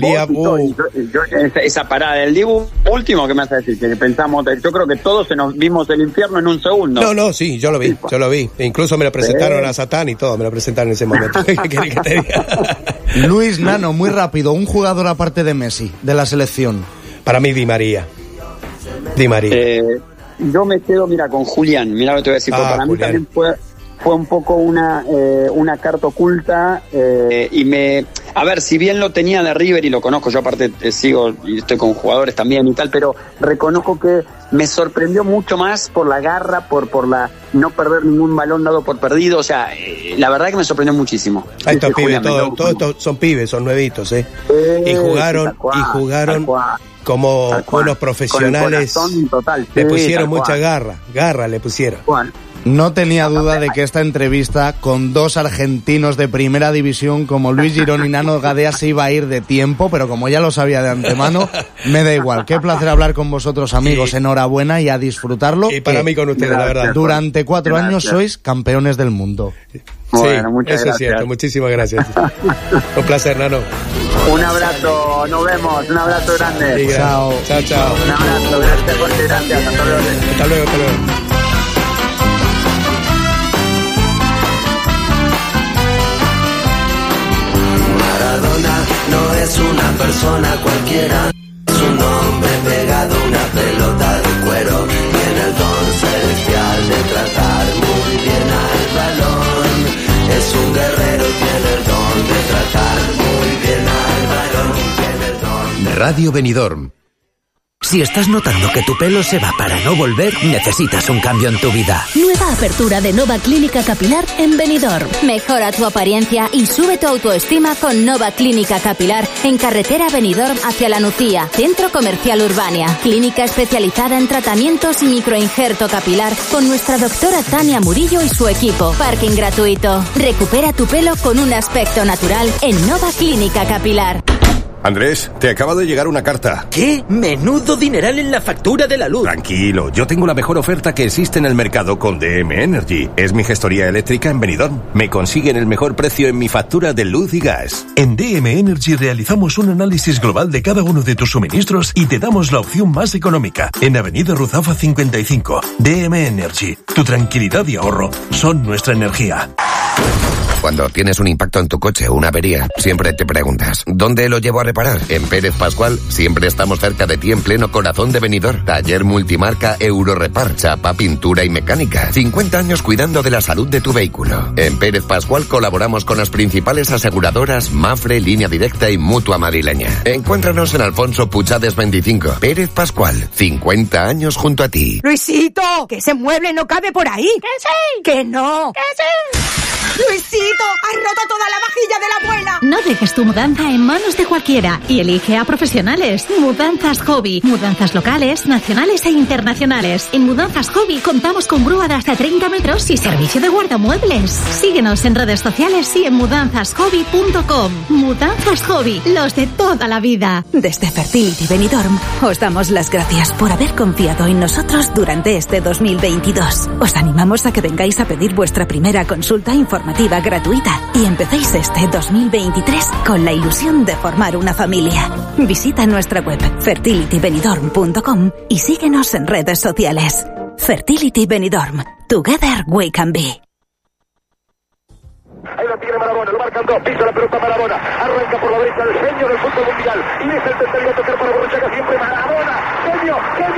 salía... Esa parada del Dibu último, ¿qué me hace decir? Que pensamos, yo creo que todos nos vimos el infierno en un segundo. No, sí, yo lo vi. Incluso me lo presentaron a Satán y todo, me lo presentaron en ese momento. ¿Qué querés que te diga? Luis, Nano, muy rápido, un jugador aparte de Messi, de la selección. Para mí, Di María. Yo me quedo, con Julián, mira lo que te voy a decir, porque para mí también fue un poco una carta oculta, a ver, si bien lo tenía de River y lo conozco, yo aparte sigo y estoy con jugadores también y tal, pero reconozco que me sorprendió mucho más por la garra, por la no perder ningún balón dado por perdido, o sea, la verdad que me sorprendió muchísimo. Ahí estos pibes, todos son pibes, son nuevitos, y jugaron como unos profesionales, total, le pusieron mucha garra le pusieron. Bueno. No tenía duda de que esta entrevista con dos argentinos de primera división como Luis Girón y Nano Gadea se iba a ir de tiempo, pero como ya lo sabía de antemano, me da igual. Qué placer hablar con vosotros, amigos. Sí. Enhorabuena y a disfrutarlo. Y para mí con ustedes, la verdad. Durante 4 años sois campeones del mundo. Bueno, muchas gracias. Es cierto. Muchísimas gracias. Un placer, Nano. Un abrazo, nos vemos. Un abrazo grande. Sí, chao. Un abrazo, gracias por ser grande. Hasta luego. Maradona no es una persona cualquiera, es un hombre pegado a una pelota de cuero, tiene el don celestial de tratar muy bien al balón, es un guerrero, tiene el don de tratar muy bien al balón, tiene el don. Radio Benidorm. Si estás notando que tu pelo se va para no volver, necesitas un cambio en tu vida. Nueva apertura de Nova Clínica Capilar en Benidorm. Mejora tu apariencia y sube tu autoestima con Nova Clínica Capilar en carretera Benidorm hacia La Nucía, Centro Comercial Urbania. Clínica especializada en tratamientos y microinjerto capilar con nuestra doctora Tania Murillo y su equipo. Parking gratuito. Recupera tu pelo con un aspecto natural en Nova Clínica Capilar. Andrés, te acaba de llegar una carta. ¿Qué? Menudo dineral en la factura de la luz. Tranquilo, yo tengo la mejor oferta que existe en el mercado con DM Energy. Es mi gestoría eléctrica en Benidorm. Me consiguen el mejor precio en mi factura de luz y gas. En DM Energy realizamos un análisis global de cada uno de tus suministros y te damos la opción más económica. En Avenida Ruzafa 55. DM Energy. Tu tranquilidad y ahorro son nuestra energía. Cuando tienes un impacto en tu coche o una avería, siempre te preguntas, ¿dónde lo llevo a reparar? En Pérez Pascual siempre estamos cerca de ti en pleno corazón de Benidorm. Taller multimarca Eurorepar, chapa, pintura y mecánica. 50 años cuidando de la salud de tu vehículo. En Pérez Pascual colaboramos con las principales aseguradoras Mafre, Línea Directa y Mutua Madrileña. Encuéntranos en Alfonso Puchades 25. Pérez Pascual, 50 años junto a ti. Luisito, que ese mueble no cabe por ahí. ¿Que sí? Que no. ¿Que sí? Luisito, has roto toda la vajilla de la abuela. No dejes tu mudanza en manos de cualquiera y elige a profesionales. Mudanzas Hobby. Mudanzas locales, nacionales e internacionales. En Mudanzas Hobby contamos con grúa de hasta 30 metros y servicio de guardamuebles. Síguenos en redes sociales y en mudanzashobby.com. Mudanzas Hobby, los de toda la vida. Desde Fertility Benidorm os damos las gracias por haber confiado en nosotros durante este 2022. Os animamos a que vengáis a pedir vuestra primera consulta informativa gratuita y empecéis este 2023 con la ilusión de formar una familia. Visita nuestra web fertilitybenidorm.com y síguenos en redes sociales. Fertility Benidorm. Together we can be. Ahí la tiene Maradona, lo marcan dos, pisa la pelota Maradona, arranca por la derecha el genio del fútbol mundial y es el tercero a tocar para Borruchaga siempre Maradona, genio,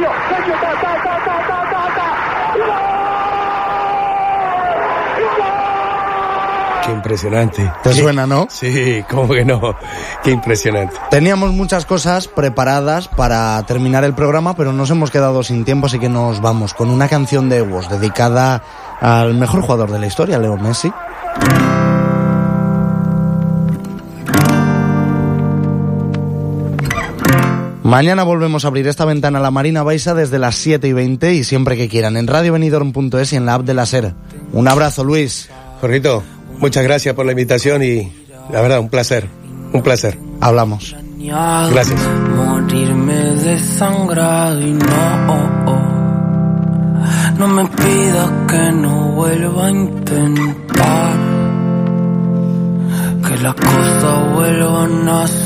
Qué impresionante. ¿Te suena, no? Sí, cómo que no. Qué impresionante. Teníamos muchas cosas preparadas para terminar el programa, pero nos hemos quedado sin tiempo, así que nos vamos con una canción de Ewoks dedicada al mejor jugador de la historia, Leo Messi. Mañana volvemos a abrir esta ventana a la Marina Baixa desde las 7:20 y siempre que quieran en radiobenidorm.es y en la app de la SER. Un abrazo, Luis. Jorgito, muchas gracias por la invitación y la verdad, un placer. Hablamos. Gracias. Morirme desangrado y no me pidas que no vuelva a intentar que las cosas vuelvan a ser